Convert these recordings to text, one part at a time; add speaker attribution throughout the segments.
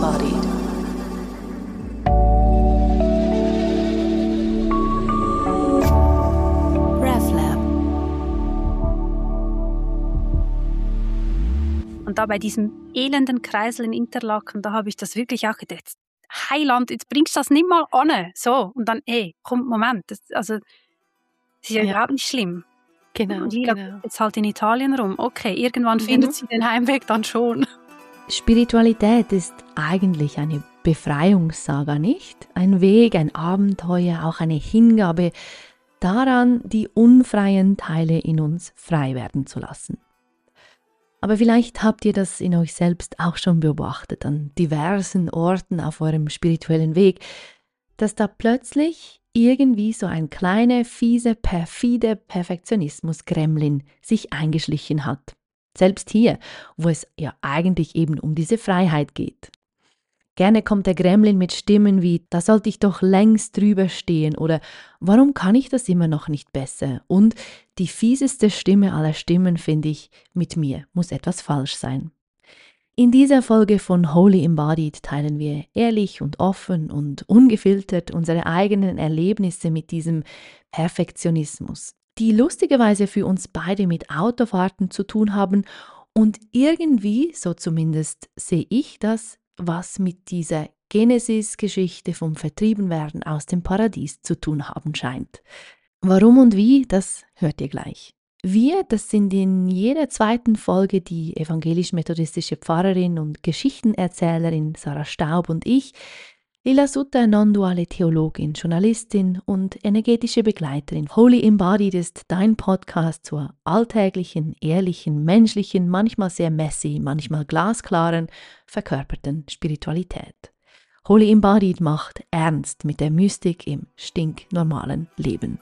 Speaker 1: Embodied. RevLab.
Speaker 2: Und da bei diesem elenden Kreisel in Interlaken, da habe ich das wirklich auch gedacht, Heiland, jetzt bringst du das nicht mal an. So, und dann, komm, Moment, das ist ja überhaupt nicht schlimm.
Speaker 3: Genau,
Speaker 2: Und Lila
Speaker 3: genau.
Speaker 2: geht jetzt halt in Italien rum. Okay, irgendwann findet sie den Heimweg dann schon.
Speaker 4: Spiritualität ist eigentlich eine Befreiungssaga, nicht? Ein Weg, ein Abenteuer, auch eine Hingabe daran, die unfreien Teile in uns frei werden zu lassen. Aber vielleicht habt ihr das in euch selbst auch schon beobachtet, an diversen Orten auf eurem spirituellen Weg, dass da plötzlich irgendwie so ein kleiner, fiese, perfide Perfektionismus-Gremlin sich eingeschlichen hat. Selbst hier, wo es ja eigentlich eben um diese Freiheit geht. Gerne kommt der Gremlin mit Stimmen wie, da sollte ich doch längst drüber stehen oder warum kann ich das immer noch nicht besser? Und die fieseste Stimme aller Stimmen finde ich, mit mir muss etwas falsch sein. In dieser Folge von Holy Embodied teilen wir ehrlich und offen und ungefiltert unsere eigenen Erlebnisse mit diesem Perfektionismus, die lustigerweise für uns beide mit Autofahrten zu tun haben und irgendwie, so zumindest sehe ich das, was mit dieser Genesis-Geschichte vom Vertriebenwerden aus dem Paradies zu tun haben scheint. Warum und wie, das hört ihr gleich. Wir, das sind in jeder zweiten Folge die evangelisch-methodistische Pfarrerin und Geschichtenerzählerin Sarah Staub und ich, Lila Sutter, non-duale Theologin, Journalistin und energetische Begleiterin. Holy Embodied ist dein Podcast zur alltäglichen, ehrlichen, menschlichen, manchmal sehr messy, manchmal glasklaren, verkörperten Spiritualität. Holy Embodied macht ernst mit der Mystik im stinknormalen Leben.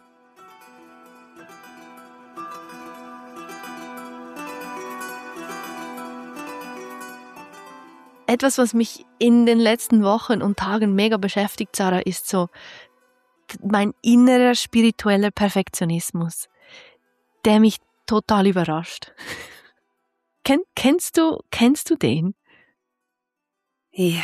Speaker 3: Etwas, was mich in den letzten Wochen und Tagen mega beschäftigt, Sarah, ist so mein innerer spiritueller Perfektionismus, der mich total überrascht. Kennst du den?
Speaker 2: Ja.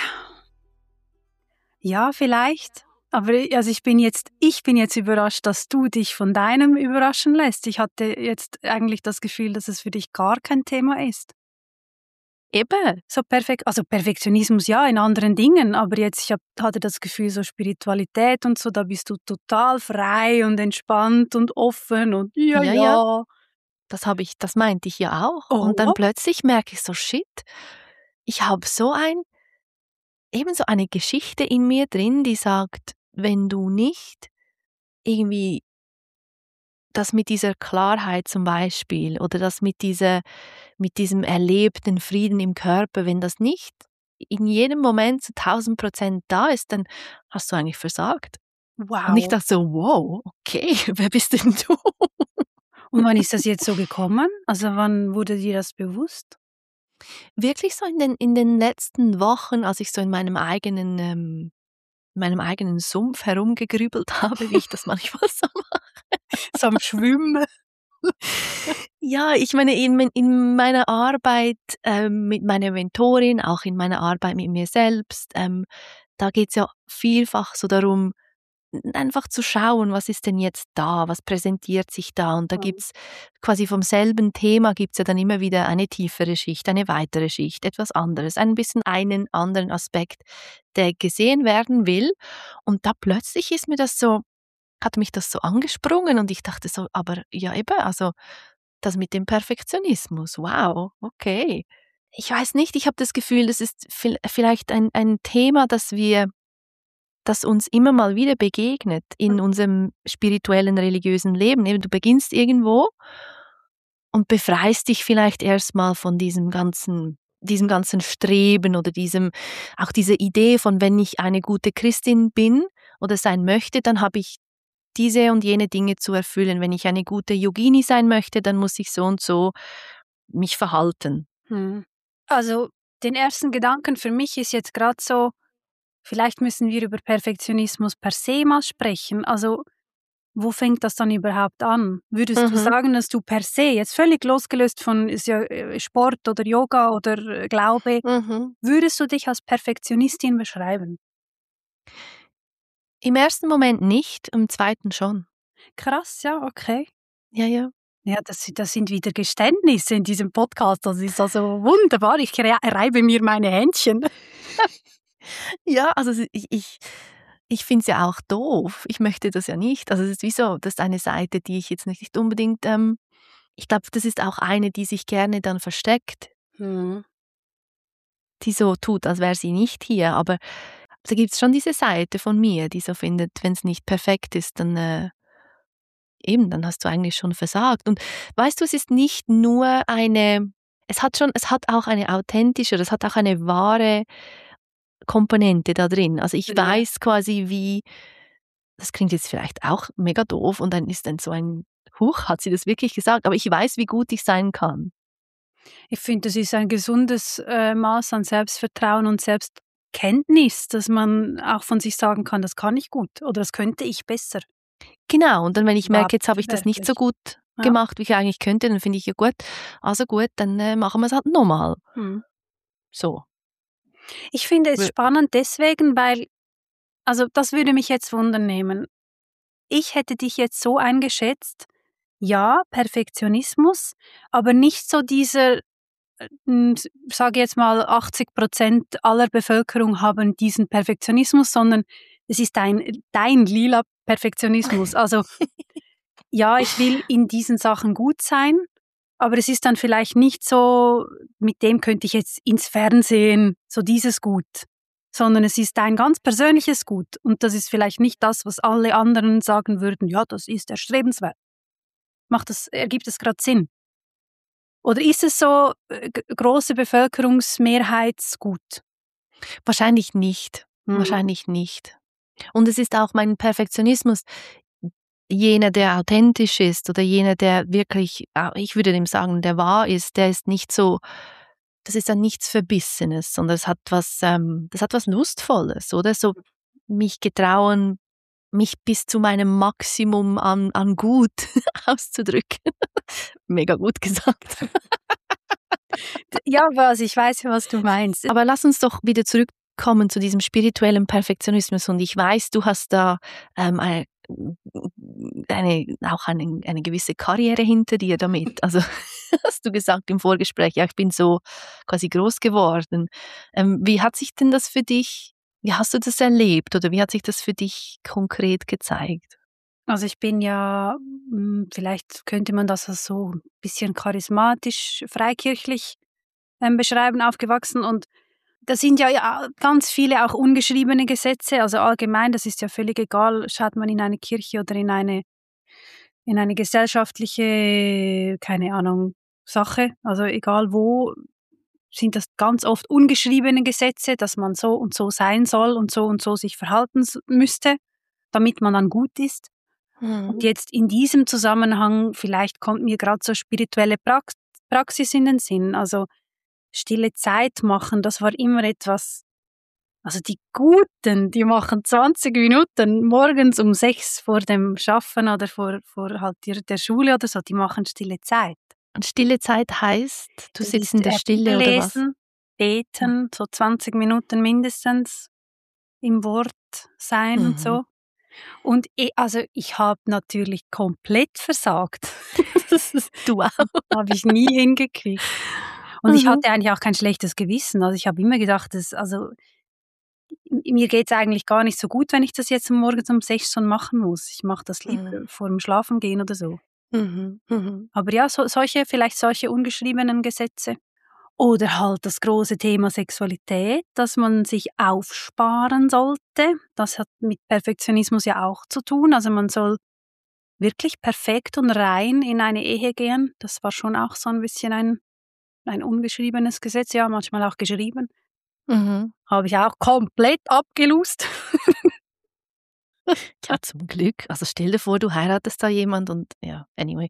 Speaker 2: Ja, vielleicht. Aber ich bin jetzt überrascht, dass du dich von deinem überraschen lässt. Ich hatte jetzt eigentlich das Gefühl, dass es für dich gar kein Thema ist.
Speaker 3: Eben.
Speaker 2: So Perfektionismus ja in anderen Dingen, aber jetzt hatte das Gefühl, so Spiritualität und so, da bist du total frei und entspannt und offen und ja.
Speaker 3: Das meinte ich ja auch.
Speaker 2: Oh.
Speaker 3: Und dann plötzlich merke ich so, shit, ich habe so eine Geschichte in mir drin, die sagt, wenn du nicht irgendwie das mit dieser Klarheit zum Beispiel oder das mit diesem erlebten Frieden im Körper, wenn das nicht in jedem Moment zu 1000% da ist, dann hast du eigentlich versagt.
Speaker 2: Wow.
Speaker 3: Und ich dachte so, wow, okay, wer bist denn du?
Speaker 2: Und wann ist das jetzt so gekommen? Also wann wurde dir das bewusst?
Speaker 3: Wirklich so in den letzten Wochen, als ich so in meinem eigenen Sumpf herumgegrübelt habe, wie ich das manchmal so mache.
Speaker 2: So am Schwimmen.
Speaker 3: Ja, ich meine, in meiner Arbeit mit meiner Mentorin, auch in meiner Arbeit mit mir selbst, da geht's ja vielfach so darum, einfach zu schauen, was ist denn jetzt da, was präsentiert sich da, und da gibt's quasi vom selben Thema gibt's ja dann immer wieder eine tiefere Schicht, eine weitere Schicht, etwas anderes, ein bisschen einen anderen Aspekt, der gesehen werden will, und da plötzlich hat mich das so angesprungen und ich dachte so, aber ja eben, also das mit dem Perfektionismus, wow, okay. Ich weiß nicht, ich habe das Gefühl, das ist vielleicht ein Thema, das uns immer mal wieder begegnet in unserem spirituellen, religiösen Leben. Eben, du beginnst irgendwo und befreist dich vielleicht erstmal von diesem ganzen Streben oder auch diese Idee von, wenn ich eine gute Christin bin oder sein möchte, dann habe ich diese und jene Dinge zu erfüllen. Wenn ich eine gute Yogini sein möchte, dann muss ich so und so mich verhalten.
Speaker 2: Also den ersten Gedanken für mich ist jetzt gerade so, vielleicht müssen wir über Perfektionismus per se mal sprechen. Also wo fängt das dann überhaupt an? Würdest du sagen, dass du per se, jetzt völlig losgelöst von ist ja Sport oder Yoga oder Glaube, würdest du dich als Perfektionistin beschreiben?
Speaker 3: Im ersten Moment nicht, im zweiten schon.
Speaker 2: Krass, ja, okay.
Speaker 3: Ja.
Speaker 2: Ja, das sind wieder Geständnisse in diesem Podcast. Das ist also wunderbar. Ich reibe mir meine Händchen.
Speaker 3: Ja, also ich finde es ja auch doof. Ich möchte das ja nicht. Also es ist wie so, das ist eine Seite, die ich jetzt nicht unbedingt, ich glaube, das ist auch eine, die sich gerne dann versteckt. Die so tut, als wäre sie nicht hier. Aber da gibt es schon diese Seite von mir, die so findet, wenn es nicht perfekt ist, dann dann hast du eigentlich schon versagt. Und weißt du, es ist nicht nur es hat auch eine authentische, es hat auch eine wahre Komponente da drin. Also ich weiß quasi das klingt jetzt vielleicht auch mega doof und dann ist dann so Huch, hat sie das wirklich gesagt? Aber ich weiß, wie gut ich sein kann.
Speaker 2: Ich finde, das ist ein gesundes Maß an Selbstvertrauen und Selbstkenntnis, dass man auch von sich sagen kann, das kann ich gut oder das könnte ich besser.
Speaker 3: Genau, und dann, wenn ich merke, jetzt habe ich das nicht so gut gemacht, wie ich eigentlich könnte, dann finde ich ja gut, also gut, dann machen wir es halt nochmal. So.
Speaker 2: Ich finde es spannend deswegen, weil, also das würde mich jetzt wundern nehmen. Ich hätte dich jetzt so eingeschätzt, ja, Perfektionismus, aber nicht so dieser, sage jetzt mal 80% aller Bevölkerung haben diesen Perfektionismus, sondern es ist dein lila Perfektionismus. Also ja, ich will in diesen Sachen gut sein, aber es ist dann vielleicht nicht so, mit dem könnte ich jetzt ins Fernsehen, so dieses Gut, sondern es ist ein ganz persönliches Gut und das ist vielleicht nicht das, was alle anderen sagen würden, ja, das ist erstrebenswert. Ergibt es gerade Sinn? Oder ist es so große Bevölkerungsmehrheitsgut?
Speaker 3: Wahrscheinlich nicht. Wahrscheinlich nicht. Und es ist auch mein Perfektionismus, jener, der authentisch ist oder jener, der wirklich, ich würde dem sagen, der wahr ist, der ist nicht so, das ist dann nichts Verbissenes, sondern das hat was Lustvolles, oder? So mich getrauen, mich bis zu meinem Maximum an Gut auszudrücken. Mega gut gesagt.
Speaker 2: Ja, ich weiß ja, was du meinst.
Speaker 3: Aber lass uns doch wieder zurückkommen zu diesem spirituellen Perfektionismus. Und ich weiß, du hast da eine gewisse Karriere hinter dir damit. Also hast du gesagt im Vorgespräch, ja, ich bin so quasi groß geworden. Wie hat sich denn das für dich, wie hast du das erlebt oder wie hat sich das für dich konkret gezeigt?
Speaker 2: Also ich bin ja, vielleicht könnte man das als so ein bisschen charismatisch, freikirchlich beschreiben, aufgewachsen und da sind ja ganz viele auch ungeschriebene Gesetze, also allgemein, das ist ja völlig egal, schaut man in eine Kirche oder in eine gesellschaftliche, keine Ahnung, Sache, also egal wo, sind das ganz oft ungeschriebene Gesetze, dass man so und so sein soll und so sich verhalten müsste, damit man dann gut ist. Und jetzt in diesem Zusammenhang, vielleicht kommt mir gerade so spirituelle Praxis in den Sinn, also stille Zeit machen, das war immer etwas, also die Guten, die machen 20 Minuten morgens um 6 vor dem Schaffen oder vor halt der Schule oder so, die machen stille Zeit.
Speaker 3: Und stille Zeit heißt, du sitzt in der Stille oder was?
Speaker 2: Lesen, beten, so 20 Minuten mindestens im Wort sein und so. Und ich habe natürlich komplett versagt.
Speaker 3: Du auch.
Speaker 2: Habe ich nie hingekriegt. Und ich hatte eigentlich auch kein schlechtes Gewissen. Also ich habe immer gedacht, mir geht es eigentlich gar nicht so gut, wenn ich das jetzt morgens um 6 schon machen muss. Ich mache das lieber vor dem Schlafengehen oder so. Aber ja, vielleicht solche ungeschriebenen Gesetze. Oder halt das große Thema Sexualität, dass man sich aufsparen sollte. Das hat mit Perfektionismus ja auch zu tun. Also man soll wirklich perfekt und rein in eine Ehe gehen. Das war schon auch so ein bisschen ein ungeschriebenes Gesetz, ja, manchmal auch geschrieben. Habe ich auch komplett abgelust.
Speaker 3: Ja, zum Glück. Also stell dir vor, du heiratest da jemand und ja, anyway.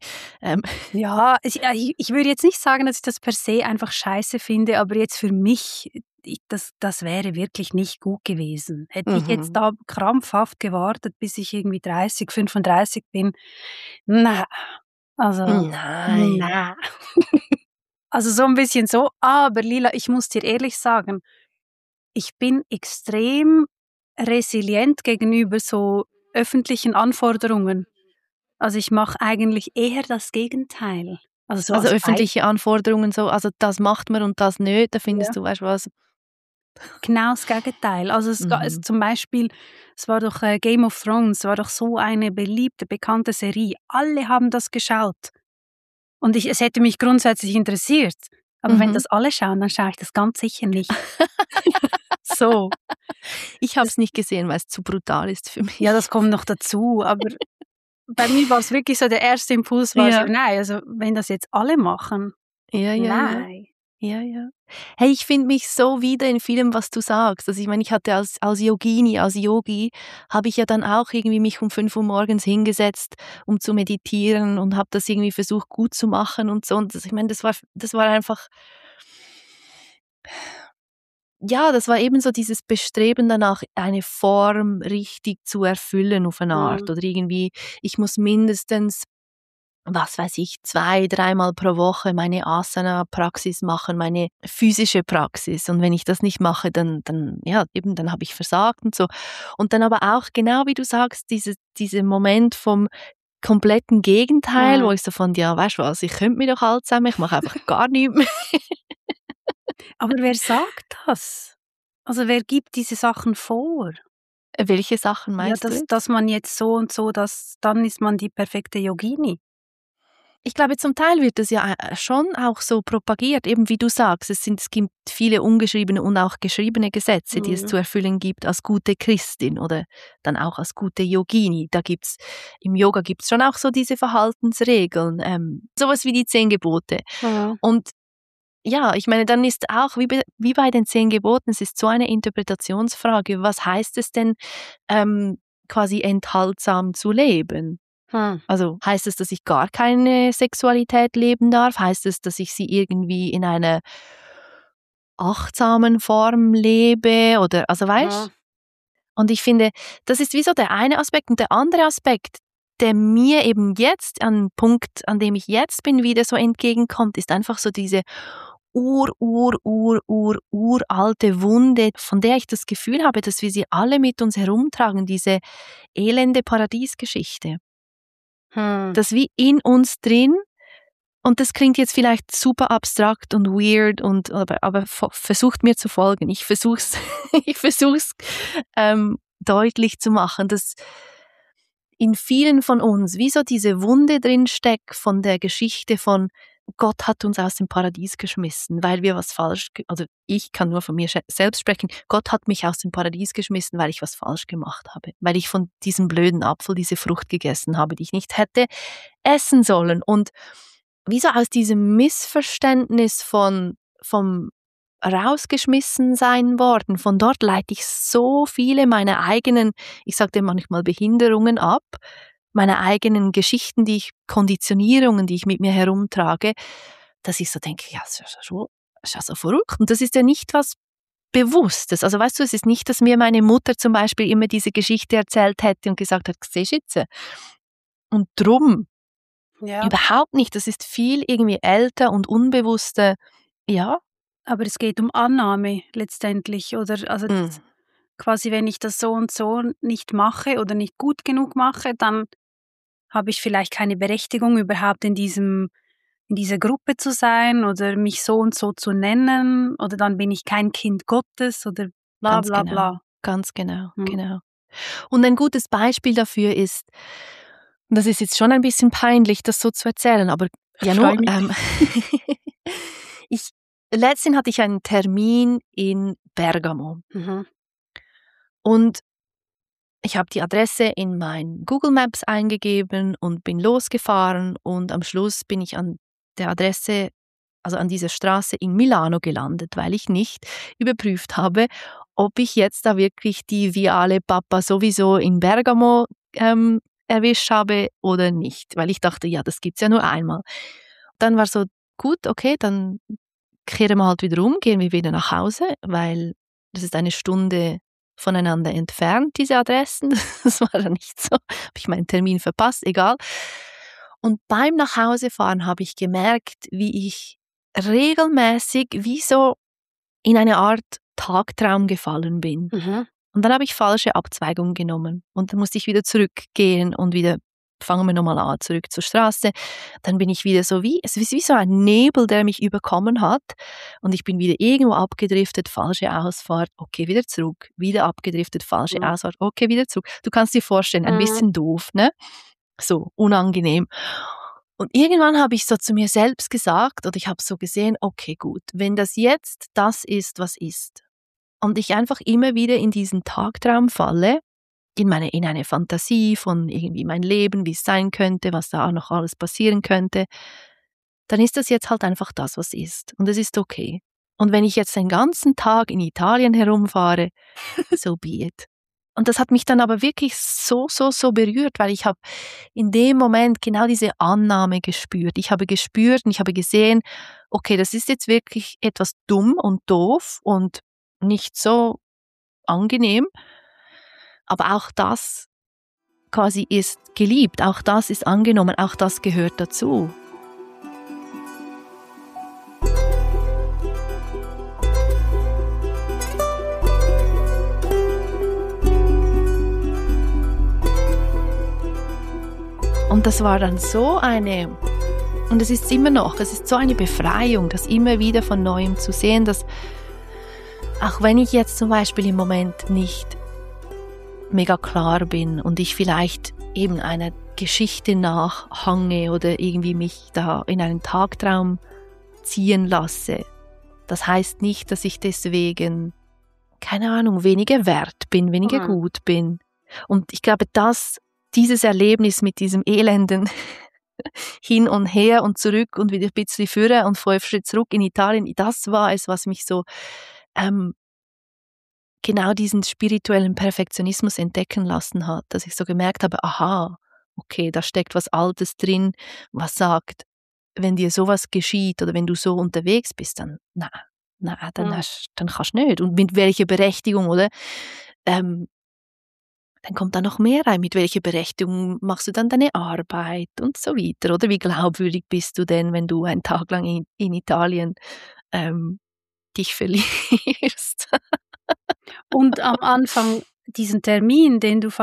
Speaker 2: Ja, ich würde jetzt nicht sagen, dass ich das per se einfach scheiße finde, aber jetzt für mich, das wäre wirklich nicht gut gewesen. Hätte ich jetzt da krampfhaft gewartet, bis ich irgendwie 30, 35 bin, na, also,
Speaker 3: Nein.
Speaker 2: na. Also so ein bisschen so, aber Lila, ich muss dir ehrlich sagen, ich bin extrem resilient gegenüber so öffentlichen Anforderungen. Also ich mache eigentlich eher das Gegenteil. Also so
Speaker 3: Also
Speaker 2: als
Speaker 3: öffentliche Anforderungen so, also das macht man und das nicht, da findest
Speaker 2: Ja.
Speaker 3: du, weißt du was?
Speaker 2: Genau das Gegenteil. Also es
Speaker 3: Mhm.
Speaker 2: zum Beispiel, es war doch Game of Thrones, war doch so eine beliebte, bekannte Serie. Alle haben das geschaut. Und es hätte mich grundsätzlich interessiert. Aber wenn
Speaker 3: Mhm.
Speaker 2: das alle schauen, dann schaue ich das ganz sicher nicht. So.
Speaker 3: Ich habe es nicht gesehen, weil es zu brutal ist für mich.
Speaker 2: Ja, das kommt noch dazu. Aber bei mir war es wirklich so, der erste Impuls war so,
Speaker 3: Ja.
Speaker 2: nein, also wenn das jetzt alle machen,
Speaker 3: Ja.
Speaker 2: nein.
Speaker 3: Ja. Hey, ich finde mich so wieder in vielem, was du sagst. Also ich meine, ich hatte als Yogini, als Yogi, habe ich ja dann auch irgendwie mich um 5 Uhr morgens hingesetzt, um zu meditieren und habe das irgendwie versucht gut zu machen und so. Und ich meine, das war einfach, ja, das war eben so dieses Bestreben danach, eine Form richtig zu erfüllen auf eine Art.
Speaker 2: Mhm.
Speaker 3: Oder irgendwie, ich muss mindestens, was weiß ich, 2, 3-mal pro Woche meine Asana-Praxis machen, meine physische Praxis. Und wenn ich das nicht mache, dann habe ich versagt und so. Und dann aber auch, genau wie du sagst, dieser Moment vom kompletten Gegenteil, wo
Speaker 2: Mhm.
Speaker 3: ich so von, ja, weißt du was, ich könnte mich doch halt zusammen, ich mache einfach gar nichts mehr.
Speaker 2: Aber wer sagt das? Also wer gibt diese Sachen vor?
Speaker 3: Welche Sachen
Speaker 2: Ja,
Speaker 3: meinst du jetzt?
Speaker 2: dass man jetzt so und so, dann ist man die perfekte Yogini.
Speaker 3: Ich glaube, zum Teil wird das ja schon auch so propagiert, eben wie du sagst, es gibt viele ungeschriebene und auch geschriebene Gesetze, die es zu erfüllen gibt als gute Christin oder dann auch als gute Yogini. Im Yoga gibt's schon auch so diese Verhaltensregeln, sowas wie die 10 Gebote.
Speaker 2: Mhm.
Speaker 3: Und ja, ich meine, dann ist auch wie bei den 10 Geboten, es ist so eine Interpretationsfrage, was heißt es denn, quasi enthaltsam zu leben?
Speaker 2: Hm.
Speaker 3: Also heißt es, dass ich gar keine Sexualität leben darf? Heißt es, dass ich sie irgendwie in einer achtsamen Form lebe? Oder, also weißt?
Speaker 2: Mhm.
Speaker 3: Und ich finde, das ist wie so der eine Aspekt. Und der andere Aspekt, der mir eben jetzt an Punkt, an dem ich jetzt bin, wieder so entgegenkommt, ist einfach so diese uralte Wunde, von der ich das Gefühl habe, dass wir sie alle mit uns herumtragen, diese elende Paradiesgeschichte. Das wie in uns drin, und das klingt jetzt vielleicht super abstrakt und weird aber versucht mir zu folgen. Ich versuch's deutlich zu machen, dass in vielen von uns wie so diese Wunde drin steckt von der Geschichte von Gott hat uns aus dem Paradies geschmissen, weil wir was also ich kann nur von mir selbst sprechen. Gott hat mich aus dem Paradies geschmissen, weil ich was falsch gemacht habe, weil ich von diesem blöden Apfel diese Frucht gegessen habe, die ich nicht hätte essen sollen. Und wie so aus diesem Missverständnis vom rausgeschmissen sein worden, von dort leite ich so viele meiner eigenen, ich sage dem manchmal Behinderungen ab, meine eigenen Geschichten, Konditionierungen, die ich mit mir herumtrage, dass ich so denke, ja, das ist ja so verrückt. Und das ist ja nicht was Bewusstes. Also weißt du, es ist nicht, dass mir meine Mutter zum Beispiel immer diese Geschichte erzählt hätte und gesagt hat, siehst du jetzt? Und drum,
Speaker 2: Ja,
Speaker 3: überhaupt nicht. Das ist viel irgendwie älter und unbewusster, ja.
Speaker 2: aber es geht um Annahme letztendlich, oder? Also
Speaker 3: Mm.
Speaker 2: quasi, wenn ich das so und so nicht mache oder nicht gut genug mache, dann habe ich vielleicht keine Berechtigung, überhaupt in dieser Gruppe zu sein oder mich so und so zu nennen, oder dann bin ich kein Kind Gottes oder bla
Speaker 3: Ganz
Speaker 2: bla
Speaker 3: genau,
Speaker 2: bla.
Speaker 3: ganz genau,
Speaker 2: Hm.
Speaker 3: genau. Und ein gutes Beispiel dafür ist, und das ist jetzt schon ein bisschen peinlich, das so zu erzählen, aber
Speaker 2: Ich
Speaker 3: ja
Speaker 2: freue
Speaker 3: nur,
Speaker 2: mich.
Speaker 3: letztens hatte ich einen Termin in Bergamo
Speaker 2: Mhm.
Speaker 3: und ich habe die Adresse in mein Google Maps eingegeben und bin losgefahren und am Schluss bin ich an der Adresse, also an dieser Straße in Milano gelandet, weil ich nicht überprüft habe, ob ich jetzt da wirklich die Viale Papa sowieso in Bergamo erwischt habe oder nicht, weil ich dachte, ja, das gibt's ja nur einmal. Dann war so, gut, okay, dann kehren wir halt wieder um, gehen wir wieder nach Hause, weil das ist 1 Stunde voneinander entfernt, diese Adressen. Das war dann nicht so, habe ich meinen Termin verpasst, egal. Und beim Nachhausefahren habe ich gemerkt, wie ich regelmäßig wie so in eine Art Tagtraum gefallen bin.
Speaker 2: Mhm.
Speaker 3: Und dann habe ich falsche Abzweigungen genommen. Und dann musste ich wieder zurückgehen und wieder, fangen wir nochmal an, zurück zur Straße. Dann bin ich wieder so es ist wie so ein Nebel, der mich überkommen hat. Und ich bin wieder irgendwo abgedriftet, falsche Ausfahrt, okay, wieder zurück. Wieder abgedriftet, falsche Ausfahrt, okay, wieder zurück. Du kannst dir vorstellen, ein bisschen doof, ne? So, unangenehm. Und irgendwann habe ich so zu mir selbst gesagt, oder ich habe so gesehen, okay, gut, wenn das jetzt das ist, was ist, und ich einfach immer wieder in diesen Tagtraum falle, in eine Fantasie von irgendwie mein Leben, wie es sein könnte, was da auch noch alles passieren könnte, dann ist das jetzt halt einfach das, was ist. Und es ist okay. Und wenn ich jetzt den ganzen Tag in Italien herumfahre, so be it. Und das hat mich dann aber wirklich so berührt, weil ich habe in dem Moment genau diese Annahme gespürt. Ich habe gespürt und ich habe gesehen, okay, das ist jetzt wirklich etwas dumm und doof und nicht so angenehm, aber auch das quasi ist geliebt, auch das ist angenommen, auch das gehört dazu. Und das war dann so und es ist immer noch, es ist so eine Befreiung, das immer wieder von Neuem zu sehen, dass auch wenn ich jetzt zum Beispiel im Moment nicht mega klar bin und ich vielleicht eben einer Geschichte nachhange oder irgendwie mich da in einen Tagtraum ziehen lasse, das heißt nicht, dass ich deswegen, keine Ahnung, weniger wert bin, weniger gut bin. Und ich glaube, dieses Erlebnis mit diesem elenden hin und her und zurück und wieder ein bisschen führen und 5 Schritte zurück in Italien, das war es, was mich so genau diesen spirituellen Perfektionismus entdecken lassen hat, dass ich so gemerkt habe, aha, okay, da steckt was Altes drin, was sagt, wenn dir sowas geschieht oder wenn du so unterwegs bist, dann dann kannst du nicht. Und mit welcher Berechtigung, oder? Dann kommt da noch mehr rein. Mit welcher Berechtigung machst du dann deine Arbeit und so weiter? Oder wie glaubwürdig bist du denn, wenn du einen Tag lang in Italien dich verlierst?
Speaker 2: Und am Anfang diesen Termin, den du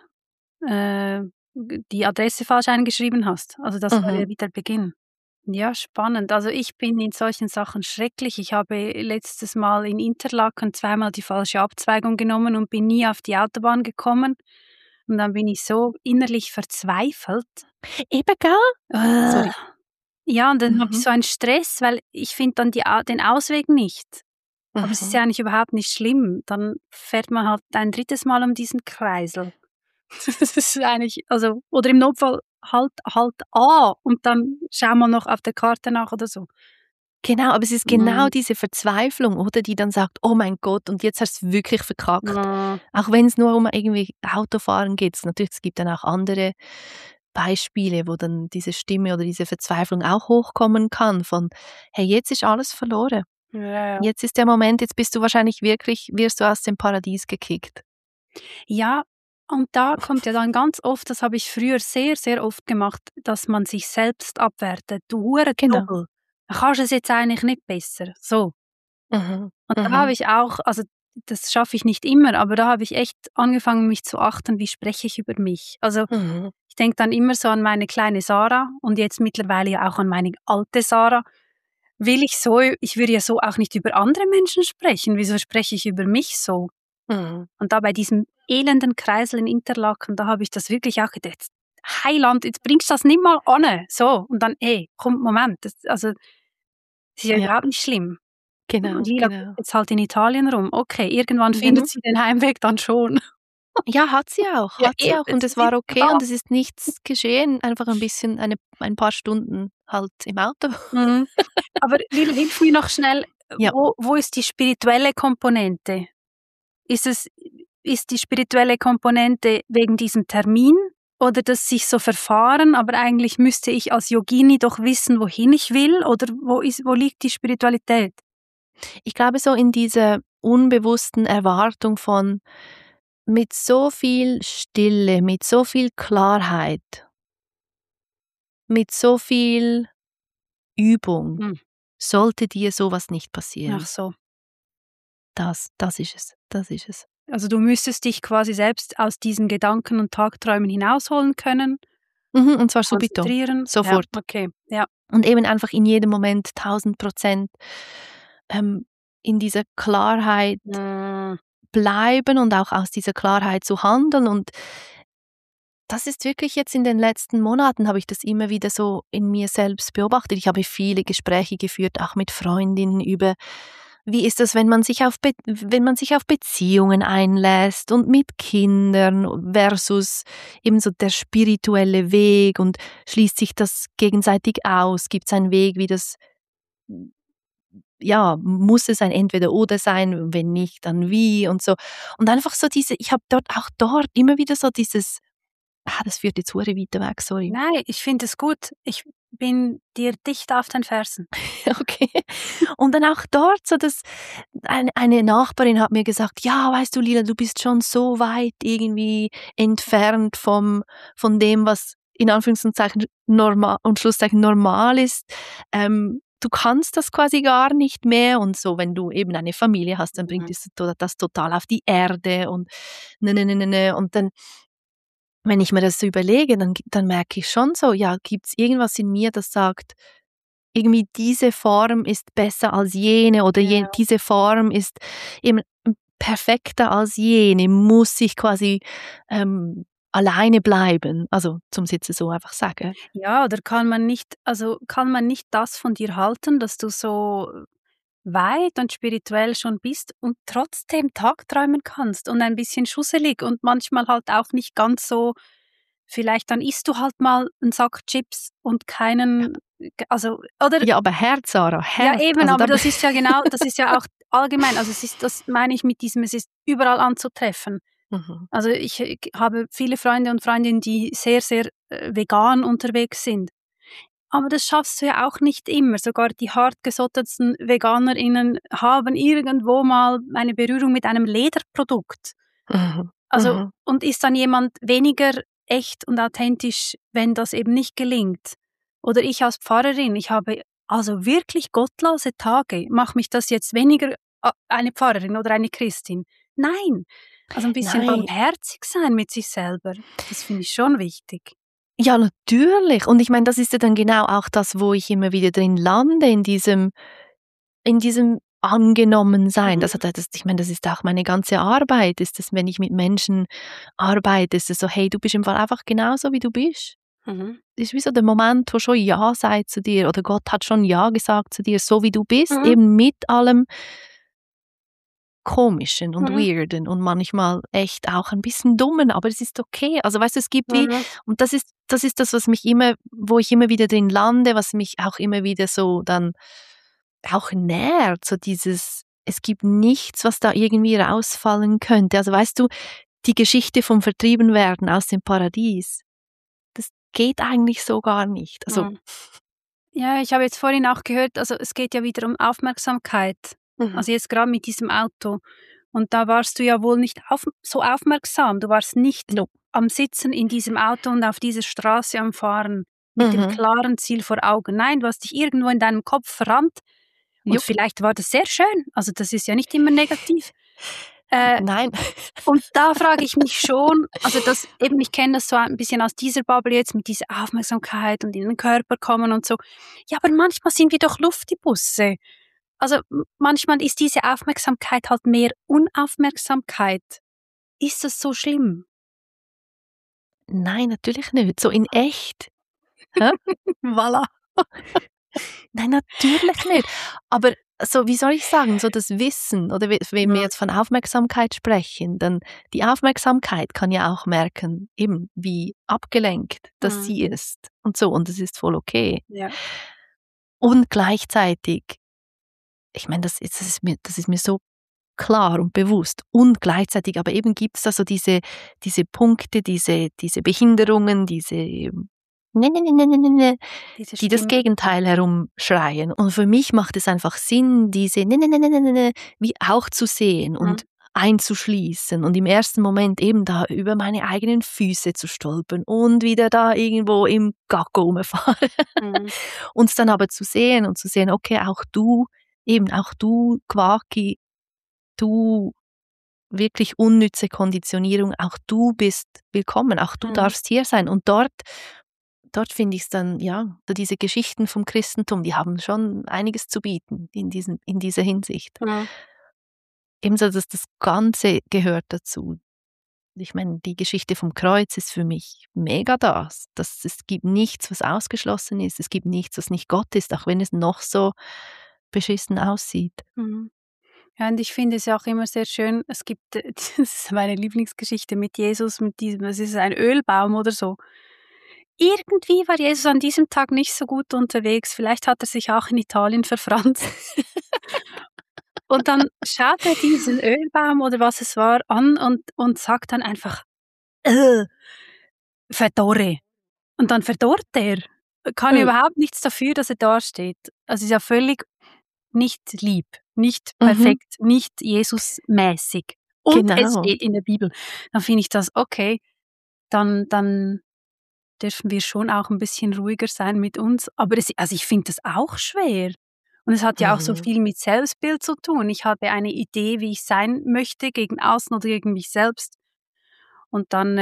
Speaker 2: die Adresse falsch eingeschrieben hast. Also das war ja wieder Beginn. Ja, spannend. Also ich bin in solchen Sachen schrecklich. Ich habe letztes Mal in Interlaken 2-mal die falsche Abzweigung genommen und bin nie auf die Autobahn gekommen. Und dann bin ich so innerlich verzweifelt.
Speaker 3: Eben, gell?
Speaker 2: Sorry. Ja, und dann habe ich so einen Stress, weil ich finde dann den Ausweg nicht. Aber es ist ja eigentlich überhaupt nicht schlimm. Dann fährt man halt ein 3. Mal um diesen Kreisel. Das ist eigentlich, also, oder im Notfall halt an und dann schauen wir noch auf der Karte nach oder so.
Speaker 3: Genau, aber es ist genau diese Verzweiflung, oder, die dann sagt, oh mein Gott, und jetzt hast du es wirklich verkackt. Auch wenn es nur um irgendwie Autofahren geht. Natürlich, es gibt dann auch andere Beispiele, wo dann diese Stimme oder diese Verzweiflung auch hochkommen kann von, hey, jetzt ist alles verloren.
Speaker 2: Ja.
Speaker 3: Jetzt ist der Moment, jetzt bist du wahrscheinlich wirst du aus dem Paradies gekickt.
Speaker 2: Ja, und da kommt ja dann ganz oft, das habe ich früher sehr, sehr oft gemacht, dass man sich selbst abwertet. Du Hurendoppel, dann kannst du es jetzt eigentlich nicht besser. So. Und da habe ich auch, also das schaffe ich nicht immer, aber da habe ich echt angefangen, mich zu achten, wie spreche ich über mich. Also ich denke dann immer so an meine kleine Sarah und jetzt mittlerweile ja auch an meine alte Sarah. Ich würde ja so auch nicht über andere Menschen sprechen. Wieso spreche ich über mich so? Und da bei diesem elenden Kreisel in Interlaken, da habe ich das wirklich auch gedacht. Heiland, jetzt bringst du das nicht mal an. So, und dann, komm, Moment. Das ist ja überhaupt nicht schlimm.
Speaker 3: Genau,
Speaker 2: und Lila geht jetzt halt in Italien rum. Okay, irgendwann findet sie den Heimweg dann schon.
Speaker 3: Ja, hat sie auch. Und es war okay und es ist nichts geschehen. Einfach ein paar Stunden halt im Auto.
Speaker 2: Aber Lila, hilf mir noch schnell. Ja. Wo ist die spirituelle Komponente? Ist die spirituelle Komponente wegen diesem Termin Oder das sich so verfahren, aber eigentlich müsste ich als Yogini doch wissen, wohin ich will, oder wo liegt die Spiritualität?
Speaker 3: Ich glaube so in dieser unbewussten Erwartung von mit so viel Stille, mit so viel Klarheit, mit so viel Übung sollte dir sowas nicht passieren.
Speaker 2: Ach so.
Speaker 3: Das ist es.
Speaker 2: Also du müsstest dich quasi selbst aus diesen Gedanken und Tagträumen hinausholen können.
Speaker 3: Und zwar subito,
Speaker 2: Konzentrieren.
Speaker 3: sofort.
Speaker 2: Ja, okay, ja.
Speaker 3: Und eben einfach in jedem Moment 1000% in dieser Klarheit bleiben und auch aus dieser Klarheit zu handeln. Und das ist wirklich jetzt in den letzten Monaten, habe ich das immer wieder so in mir selbst beobachtet. Ich habe viele Gespräche geführt, auch mit Freundinnen über, wie ist das, wenn man sich auf Beziehungen einlässt und mit Kindern versus eben so der spirituelle Weg und schließt sich das gegenseitig aus? Gibt es einen Weg, wie das, ja, muss es ein Entweder-Oder sein, wenn nicht, dann wie und so. Und einfach so ich habe dort immer wieder so dieses, das führt jetzt hure weiter weg, sorry.
Speaker 2: Nein, ich finde es gut. Ich bin dir dicht auf den Fersen.
Speaker 3: Okay. Und dann auch dort so, dass eine Nachbarin hat mir gesagt, ja, weißt du, Lila, du bist schon so weit irgendwie entfernt von dem, was in Anführungszeichen normal und Schlusszeichen normal ist. Du kannst das quasi gar nicht mehr und so, wenn du eben eine Familie hast, dann bringt das total auf die Erde und und dann, wenn ich mir das so überlege, dann merke ich schon so, ja, gibt's irgendwas in mir, das sagt, irgendwie diese Form ist besser als jene oder diese Form ist eben perfekter als jene, muss ich quasi alleine bleiben, also zum Sitzen so einfach sagen.
Speaker 2: Ja, oder kann man nicht das von dir halten, dass du so weit und spirituell schon bist und trotzdem tagträumen kannst und ein bisschen schusselig und manchmal halt auch nicht ganz so, vielleicht dann isst du halt mal einen Sack Chips und keinen, also, oder?
Speaker 3: Ja, aber Herz, Sarah, Herz.
Speaker 2: Ja, eben,
Speaker 3: also
Speaker 2: aber das ist ja genau, das ist ja auch allgemein, also das meine ich mit diesem, es ist überall anzutreffen. Also ich habe viele Freunde und Freundinnen, die sehr, sehr vegan unterwegs sind. Aber das schaffst du ja auch nicht immer. Sogar die hartgesottetsten VeganerInnen haben irgendwo mal eine Berührung mit einem Lederprodukt. Also, und ist dann jemand weniger echt und authentisch, wenn das eben nicht gelingt? Oder ich als Pfarrerin, ich habe also wirklich gottlose Tage. Macht mich das jetzt weniger eine Pfarrerin oder eine Christin? Nein. Also ein bisschen barmherzig sein mit sich selber. Das finde ich schon wichtig.
Speaker 3: Ja, natürlich. Und ich meine, das ist ja dann genau auch das, wo ich immer wieder drin lande, in diesem Angenommensein. Ich meine, das ist auch meine ganze Arbeit. Ist das, wenn ich mit Menschen arbeite, ist es so, hey, du bist im Fall einfach genauso, wie du bist. Das ist wie so der Moment, wo schon Ja sagt zu dir oder Gott hat schon Ja gesagt zu dir, so wie du bist, eben mit allem Komischen und Weirden und manchmal echt auch ein bisschen Dummen, aber es ist okay. Also weißt du, es gibt wie, und das ist das, wo ich immer wieder drin lande, was mich auch immer wieder so dann auch nährt, so dieses, es gibt nichts, was da irgendwie rausfallen könnte. Also weißt du, die Geschichte vom Vertriebenwerden aus dem Paradies, das geht eigentlich so gar nicht. Also
Speaker 2: ja, ich habe jetzt vorhin auch gehört, also es geht ja wieder um Aufmerksamkeit. Also jetzt gerade mit diesem Auto. Und da warst du ja wohl nicht so aufmerksam. Du warst nicht am Sitzen in diesem Auto und auf dieser Straße am Fahren mit dem klaren Ziel vor Augen. Nein, du hast dich irgendwo in deinem Kopf verrannt. Und vielleicht war das sehr schön. Also das ist ja nicht immer negativ.
Speaker 3: Nein.
Speaker 2: Und da frage ich mich schon, also das eben, ich kenne das so ein bisschen aus dieser Bubble jetzt mit dieser Aufmerksamkeit und in den Körper kommen und so. Ja, aber manchmal sind wir doch Luftibusse. Also manchmal ist diese Aufmerksamkeit halt mehr Unaufmerksamkeit. Ist das so schlimm?
Speaker 3: Nein, natürlich nicht. So in echt. Voilà. Nein, natürlich nicht. Aber so, wie soll ich sagen, so das Wissen, oder wenn wir jetzt von Aufmerksamkeit sprechen, dann die Aufmerksamkeit kann ja auch merken, eben wie abgelenkt das sie ist und so, und das ist voll okay.
Speaker 2: Ja.
Speaker 3: Und gleichzeitig, ich meine, das ist mir so klar und bewusst. Und gleichzeitig aber eben gibt es da so diese Punkte, diese Behinderungen, diese
Speaker 2: Diese
Speaker 3: die das
Speaker 2: Stimme.
Speaker 3: Gegenteil herumschreien. Und für mich macht es einfach Sinn, diese wie auch zu sehen und einzuschließen und im ersten Moment eben da über meine eigenen Füße zu stolpern und wieder da irgendwo im Gacko rumfahren.
Speaker 2: Mhm.
Speaker 3: Und dann aber zu sehen und zu sehen, okay, auch du, Quaki, du wirklich unnütze Konditionierung, auch du bist willkommen, auch du darfst hier sein. Und dort finde ich es dann, ja, so diese Geschichten vom Christentum, die haben schon einiges zu bieten in dieser Hinsicht.
Speaker 2: Mhm.
Speaker 3: Ebenso, dass das Ganze gehört dazu. Ich meine, die Geschichte vom Kreuz ist für mich mega das. Es gibt nichts, was ausgeschlossen ist. Es gibt nichts, was nicht Gott ist, auch wenn es noch so beschissen aussieht.
Speaker 2: Mhm. Ja, und ich finde es ja auch immer sehr schön, es gibt, das ist meine Lieblingsgeschichte mit Jesus, mit diesem, es ist ein Ölbaum oder so. Irgendwie war Jesus an diesem Tag nicht so gut unterwegs, vielleicht hat er sich auch in Italien verfranst. Und dann schaut er diesen Ölbaum oder was es war an und sagt dann einfach, verdorre. Und dann verdorrt er. Kann überhaupt nichts dafür, dass er da steht. Also ist ja völlig nicht lieb, nicht
Speaker 3: Mhm,
Speaker 2: perfekt, nicht Jesus-mäßig. Und es
Speaker 3: genau.
Speaker 2: steht in der Bibel. Dann finde ich das okay, dann dürfen wir schon auch ein bisschen ruhiger sein mit uns. Aber also ich finde das auch schwer. Und es hat ja auch so
Speaker 3: Mhm.
Speaker 2: viel mit Selbstbild zu tun. Ich habe eine Idee, wie ich sein möchte, gegen außen oder gegen mich selbst. Und dann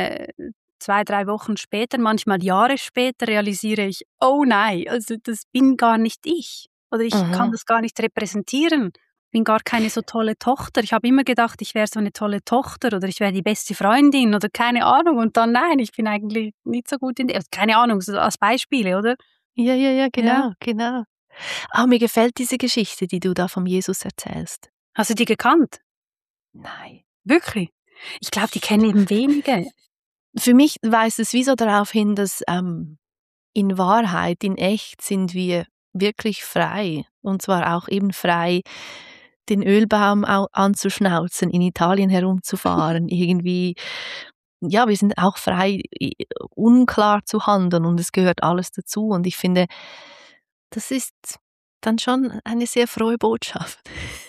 Speaker 2: 2, 3 Wochen später, manchmal Jahre später realisiere ich: „Oh nein, also das bin gar nicht ich oder ich kann
Speaker 3: Mhm.
Speaker 2: das gar nicht repräsentieren. Bin gar keine so tolle Tochter. Ich habe immer gedacht, ich wäre so eine tolle Tochter oder ich wäre die beste Freundin oder keine Ahnung und dann nein, ich bin eigentlich nicht so gut in der, also keine Ahnung, so als Beispiele, oder?
Speaker 3: Ja, ja, ja,
Speaker 2: Ja.
Speaker 3: genau, genau. Ah, mir gefällt diese Geschichte, die du da vom Jesus erzählst.
Speaker 2: Hast du die gekannt?
Speaker 3: Nein.
Speaker 2: Wirklich? Ich glaube, die kennen eben wenige.
Speaker 3: Für mich weist es wie so darauf hin, dass in Wahrheit, in echt sind wir wirklich frei. Und zwar auch eben frei, den Ölbaum anzuschnauzen, in Italien herumzufahren, irgendwie. Ja, wir sind auch frei, unklar zu handeln und es gehört alles dazu. Und ich finde, das ist dann schon eine sehr frohe Botschaft.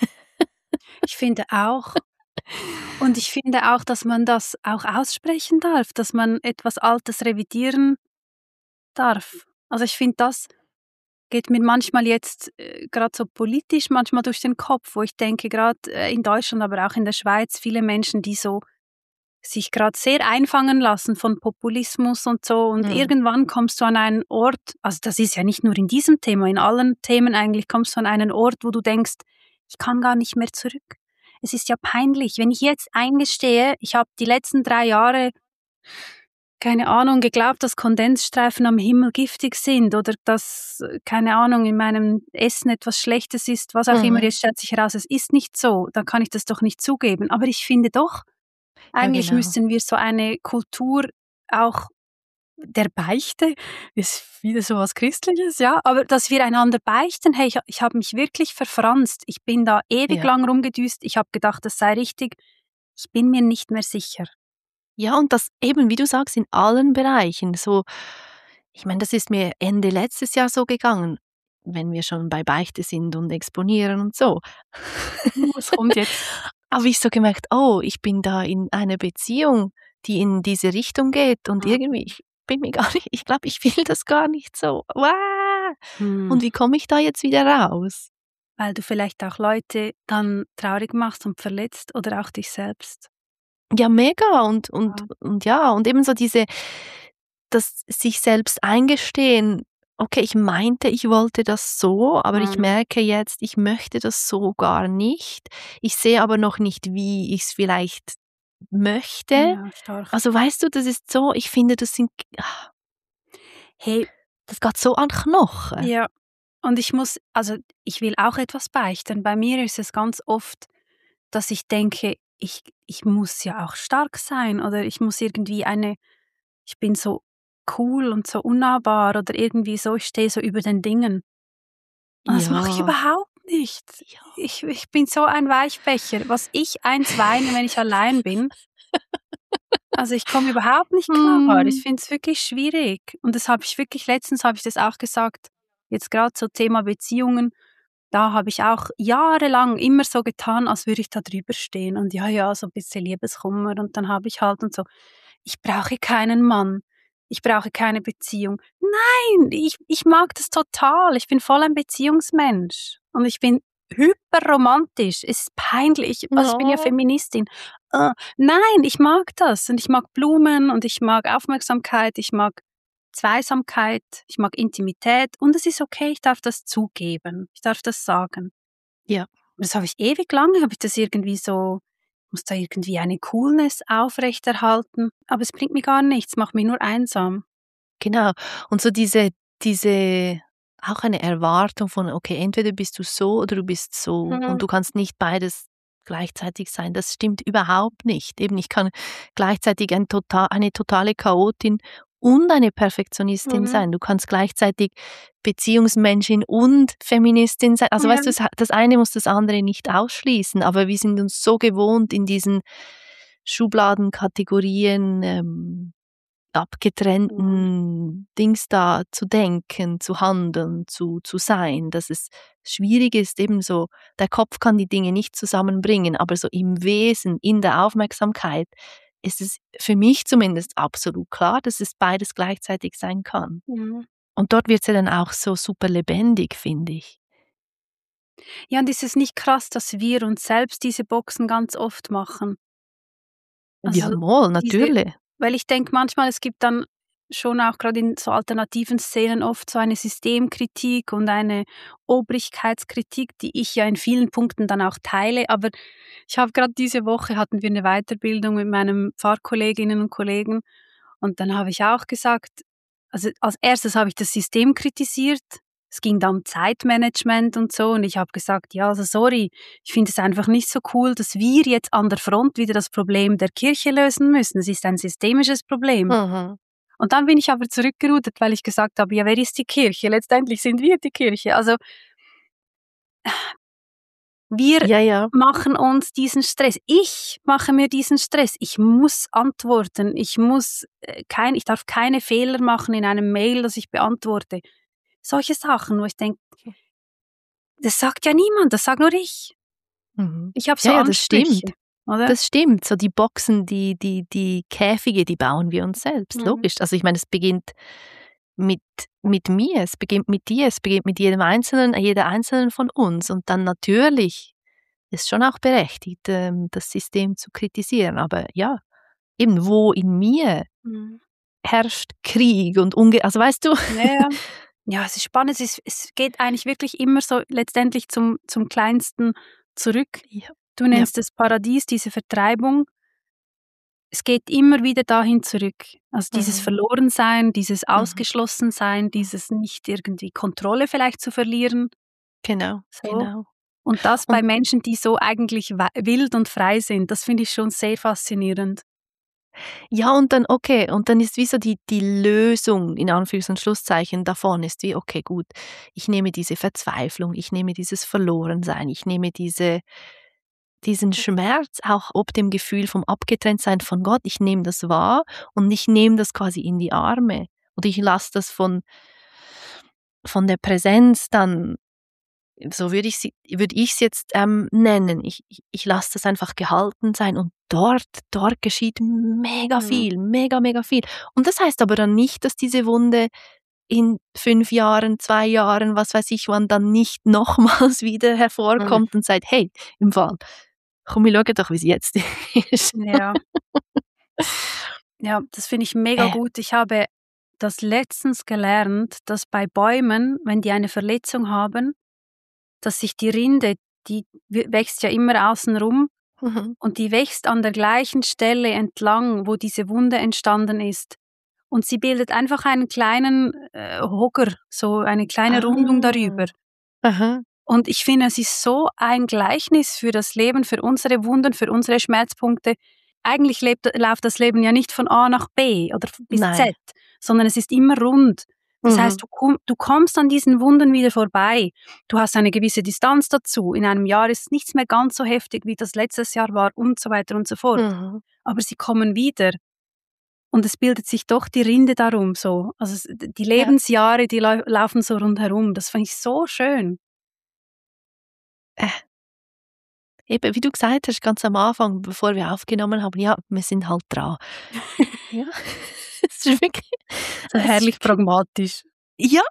Speaker 2: Ich finde auch. Und ich finde auch, dass man das auch aussprechen darf, dass man etwas Altes revidieren darf. Also, ich finde, das geht mir manchmal jetzt, grad so politisch manchmal durch den Kopf, wo ich denke, grad, in Deutschland, aber auch in der Schweiz, viele Menschen, die so sich grad sehr einfangen lassen von Populismus und so. Und
Speaker 3: Mhm.
Speaker 2: irgendwann kommst du an einen Ort, also, das ist ja nicht nur in diesem Thema, in allen Themen eigentlich, kommst du an einen Ort, wo du denkst: „Ich kann gar nicht mehr zurück. Es ist ja peinlich, wenn ich jetzt eingestehe, ich habe die letzten 3 Jahre, keine Ahnung, geglaubt, dass Kondensstreifen am Himmel giftig sind oder dass, keine Ahnung, in meinem Essen etwas Schlechtes ist, was auch immer.
Speaker 3: Mhm.
Speaker 2: Jetzt stellt sich heraus, es ist nicht so, dann kann ich das doch nicht zugeben. Aber ich finde doch,
Speaker 3: Ja,
Speaker 2: eigentlich
Speaker 3: genau.
Speaker 2: müssten wir so eine Kultur auch der Beichte, ist wieder so was Christliches, ja, aber dass wir einander beichten: „Hey, ich habe mich wirklich verfranst. Ich bin da ewig
Speaker 3: Ja.
Speaker 2: lang rumgedüst. Ich habe gedacht, das sei richtig. Ich bin mir nicht mehr sicher.“
Speaker 3: Ja, und das eben, wie du sagst, in allen Bereichen. So, ich meine, das ist mir Ende letztes Jahr so gegangen, wenn wir schon bei Beichte sind und exponieren und so.
Speaker 2: Was kommt jetzt?
Speaker 3: Habe ich so gemerkt, oh, ich bin da in einer Beziehung, die in diese Richtung geht und
Speaker 2: Mhm.
Speaker 3: irgendwie, ich bin mir gar nicht, ich glaube, ich will das gar nicht so. Wow.
Speaker 2: Hm.
Speaker 3: Und wie komme ich da jetzt wieder raus?
Speaker 2: Weil du vielleicht auch Leute dann traurig machst und verletzt oder auch dich selbst.
Speaker 3: Ja, mega
Speaker 2: Ja.
Speaker 3: und ja, und eben so das sich selbst eingestehen: „Okay, ich meinte, ich wollte das so, aber ich
Speaker 2: Mhm.
Speaker 3: merke jetzt, ich möchte das so gar nicht. Ich sehe aber noch nicht, wie ich's vielleicht möchte.“
Speaker 2: Ja, stark.
Speaker 3: Also, weißt du, das ist so, ich finde,
Speaker 2: Hey,
Speaker 3: das geht so an Knochen.
Speaker 2: ja, und ich will auch etwas beichten. Bei mir ist es ganz oft, dass ich denke, ich muss ja auch stark sein oder ich muss irgendwie ich bin so cool und so unnahbar oder irgendwie so, ich stehe so über den Dingen. Und das mache ich
Speaker 3: Ja.
Speaker 2: überhaupt nicht.
Speaker 3: Ja.
Speaker 2: Ich bin so ein Weichbecher. Was ich eins weine, wenn ich allein bin. Also ich komme überhaupt nicht klar. Ich finde es wirklich schwierig. Und das habe ich wirklich, letztens habe ich das auch gesagt, jetzt gerade so Thema Beziehungen, da habe ich auch jahrelang immer so getan, als würde ich da drüber stehen. Und ja, so ein bisschen Liebeskummer und dann habe ich halt und so. Ich brauche keinen Mann. Ich brauche keine Beziehung. Nein, ich mag das total. Ich bin voll ein Beziehungsmensch. Und ich bin hyperromantisch. Es ist peinlich. Also ich bin ja
Speaker 3: Oh.
Speaker 2: Feministin. Nein, ich mag das. Und ich mag Blumen und ich mag Aufmerksamkeit. Ich mag Zweisamkeit. Ich mag Intimität. Und es ist okay, ich darf das zugeben. Ich darf das sagen.
Speaker 3: Ja.
Speaker 2: Und das habe ich ewig lange, habe ich das irgendwie so, muss da irgendwie eine Coolness aufrechterhalten. Aber es bringt mir gar nichts, macht mich nur einsam.
Speaker 3: Genau. Und so diese auch eine Erwartung von, okay, entweder bist du so oder du bist so und du kannst nicht beides gleichzeitig sein. Das stimmt überhaupt nicht. Eben, ich kann gleichzeitig eine totale Chaotin und eine Perfektionistin sein. Du kannst gleichzeitig Beziehungsmenschin und Feministin sein. Also weißt du, das eine muss das andere nicht ausschließen, aber wir sind uns so gewohnt in diesen Schubladen, Kategorien, abgetrennten Dings da zu denken, zu handeln, zu sein, dass es schwierig ist, eben so, der Kopf kann die Dinge nicht zusammenbringen, aber so im Wesen, in der Aufmerksamkeit ist es für mich zumindest absolut klar, dass es beides gleichzeitig sein kann.
Speaker 2: Mhm.
Speaker 3: Und dort wird es ja dann auch so super lebendig, finde ich.
Speaker 2: Ja, und ist es nicht krass, dass wir uns selbst diese Boxen ganz oft machen?
Speaker 3: Ja, mal, natürlich.
Speaker 2: Weil ich denke manchmal, es gibt dann schon auch gerade in so alternativen Szenen oft so eine Systemkritik und eine Obrigkeitskritik, die ich ja in vielen Punkten dann auch teile. Aber ich habe gerade diese Woche hatten wir eine Weiterbildung mit meinen Pfarrkolleginnen und Kollegen und dann habe ich auch gesagt, also als erstes habe ich das System kritisiert. Es ging dann um Zeitmanagement und so und ich habe gesagt, ja, also sorry, ich finde es einfach nicht so cool, dass wir jetzt an der Front wieder das Problem der Kirche lösen müssen. Es ist ein systemisches Problem.
Speaker 3: Mhm.
Speaker 2: Und dann bin ich aber zurückgerudert, weil ich gesagt habe, ja, wer ist die Kirche? Letztendlich sind wir die Kirche. Also wir
Speaker 3: Ja.
Speaker 2: machen uns diesen Stress. Ich mache mir diesen Stress. Ich muss antworten. Ich darf keine Fehler machen in einem Mail, das ich beantworte. Solche Sachen, wo ich denke, das sagt ja niemand, das sage nur ich.
Speaker 3: Mhm.
Speaker 2: Ich habe so
Speaker 3: Ja, das
Speaker 2: Ansprüche,
Speaker 3: stimmt.
Speaker 2: oder?
Speaker 3: Das stimmt. So die Boxen, die Käfige, die bauen wir uns selbst, logisch. Also ich meine, es beginnt mit mir, es beginnt mit dir, es beginnt mit jeder Einzelnen von uns. Und dann natürlich ist schon auch berechtigt, das System zu kritisieren. Aber ja, eben wo in mir herrscht Krieg und also weißt du?
Speaker 2: Ja. Ja, es ist spannend. Es geht eigentlich wirklich immer so letztendlich zum Kleinsten zurück.
Speaker 3: Ja.
Speaker 2: Du nennst es Paradies, diese Vertreibung. Es geht immer wieder dahin zurück. Also dieses Verlorensein, dieses Ausgeschlossensein, dieses nicht irgendwie Kontrolle vielleicht zu verlieren.
Speaker 3: Genau,
Speaker 2: So.
Speaker 3: genau.
Speaker 2: Und das bei Menschen, die so eigentlich wild und frei sind, das finde ich schon sehr faszinierend.
Speaker 3: Ja, und dann ist wie so die Lösung, in Anführungs- und Schlusszeichen, davon ist wie, okay, gut, ich nehme diese Verzweiflung, ich nehme dieses Verlorensein, ich nehme diesen Schmerz, auch ob dem Gefühl vom Abgetrenntsein von Gott, ich nehme das wahr und ich nehme das quasi in die Arme. Oder ich lasse das von der Präsenz dann, so würde ich es jetzt nennen. Ich lasse das einfach gehalten sein und dort geschieht mega viel, mega viel. Und das heißt aber dann nicht, dass diese Wunde in 5 Jahren, 2 Jahren, was weiß ich wann, dann nicht nochmals wieder hervorkommt und sagt, hey, im Fall, komm, wir schauen doch, wie es jetzt ist.
Speaker 2: Ja. Ja, das finde ich mega gut. Ich habe das letztens gelernt, dass bei Bäumen, wenn die eine Verletzung haben, dass sich die Rinde, die wächst ja immer außen rum und die wächst an der gleichen Stelle entlang, wo diese Wunde entstanden ist. Und sie bildet einfach einen kleinen Hogger, so eine kleine Rundung darüber.
Speaker 3: Aha.
Speaker 2: Und ich finde, es ist so ein Gleichnis für das Leben, für unsere Wunden, für unsere Schmerzpunkte. Eigentlich läuft das Leben ja nicht von A nach B oder bis
Speaker 3: Nein.
Speaker 2: Z, sondern es ist immer rund. Das heißt, du kommst an diesen Wunden wieder vorbei. Du hast eine gewisse Distanz dazu. In einem Jahr ist nichts mehr ganz so heftig, wie das letztes Jahr war und so weiter und so fort. Aber sie kommen wieder. Und es bildet sich doch die Rinde darum so. Also die Lebensjahre, die laufen so rundherum. Das finde ich so schön.
Speaker 3: Eben, wie du gesagt hast, ganz am Anfang, bevor wir aufgenommen haben, ja, wir sind halt dran. Ja, es ist wirklich
Speaker 2: so herrlich pragmatisch.
Speaker 3: Ja.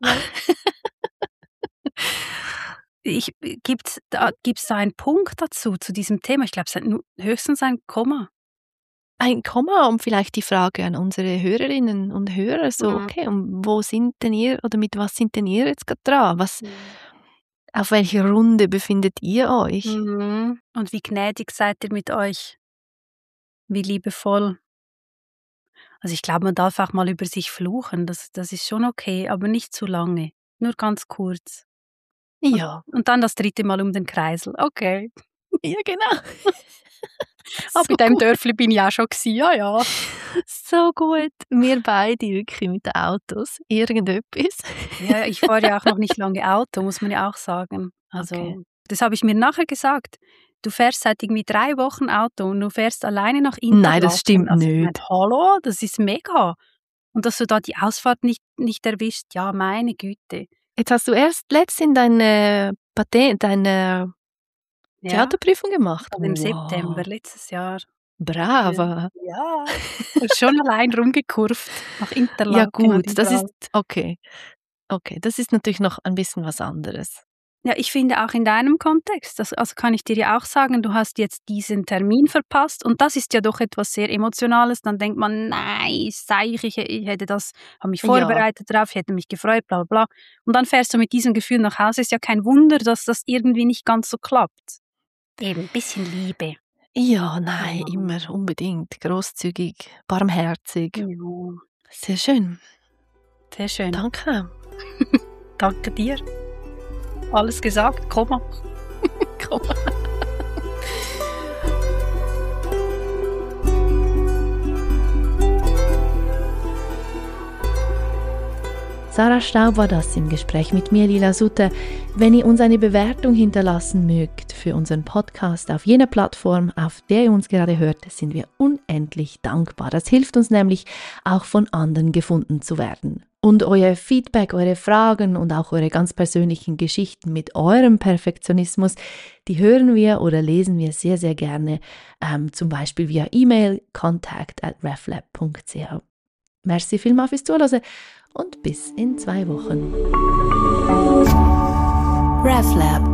Speaker 2: Gibt's da einen Punkt dazu, zu diesem Thema? Ich glaube, es ist höchstens ein Komma.
Speaker 3: Ein Komma und vielleicht die Frage an unsere Hörerinnen und Hörer, so, okay, und wo sind denn ihr, oder mit was sind denn ihr jetzt gerade dran? Auf welcher Runde befindet ihr euch?
Speaker 2: Und wie gnädig seid ihr mit euch? Wie liebevoll? Also ich glaube, man darf auch mal über sich fluchen, das ist schon okay, aber nicht zu lange, nur ganz kurz.
Speaker 3: Ja.
Speaker 2: Und dann das 3. Mal um den Kreisel, okay.
Speaker 3: Ja, genau.
Speaker 2: So bei dem Dörfli bin ich auch schon gewesen, ja.
Speaker 3: So gut. Wir beide wirklich mit den Autos. Irgendetwas.
Speaker 2: Ja, ich fahre ja auch noch nicht lange Auto, muss man ja auch sagen. Also, Das habe ich mir nachher gesagt. Du fährst seit irgendwie 3 Wochen Auto und du fährst alleine nach Interlaken.
Speaker 3: Nein, das stimmt nicht.
Speaker 2: Hallo, das ist mega. Und dass du da die Ausfahrt nicht erwischt, ja, meine Güte.
Speaker 3: Jetzt hast du erst letztens deine Theaterprüfung gemacht.
Speaker 2: Also im September letztes Jahr.
Speaker 3: Brava.
Speaker 2: Ja, schon allein rumgekurvt nach Interlaken.
Speaker 3: Ja gut, das ist, okay, das ist natürlich noch ein bisschen was anderes.
Speaker 2: Ja, ich finde auch in deinem Kontext, also kann ich dir ja auch sagen, du hast jetzt diesen Termin verpasst und das ist ja doch etwas sehr Emotionales, dann denkt man, nein, ich hätte habe mich vorbereitet drauf, ich hätte mich gefreut, bla bla bla. Und dann fährst du mit diesem Gefühl nach Hause, ist ja kein Wunder, dass das irgendwie nicht ganz so klappt. Eben, ein bisschen Liebe.
Speaker 3: Ja, nein, immer unbedingt. Großzügig, barmherzig.
Speaker 2: Ja.
Speaker 3: Sehr schön.
Speaker 2: Sehr schön.
Speaker 3: Danke.
Speaker 2: Danke dir. Alles gesagt, Komma.
Speaker 3: Komma.
Speaker 4: Sarah Staub war das im Gespräch mit mir, Lila Sutter. Wenn ihr uns eine Bewertung hinterlassen mögt für unseren Podcast auf jener Plattform, auf der ihr uns gerade hört, sind wir unendlich dankbar. Das hilft uns nämlich, auch von anderen gefunden zu werden. Und euer Feedback, eure Fragen und auch eure ganz persönlichen Geschichten mit eurem Perfektionismus, die hören wir oder lesen wir sehr, sehr gerne, zum Beispiel via E-Mail contact@reflab.ch. Merci vielmals fürs Zuhören und bis in 2 Wochen.
Speaker 1: RefLab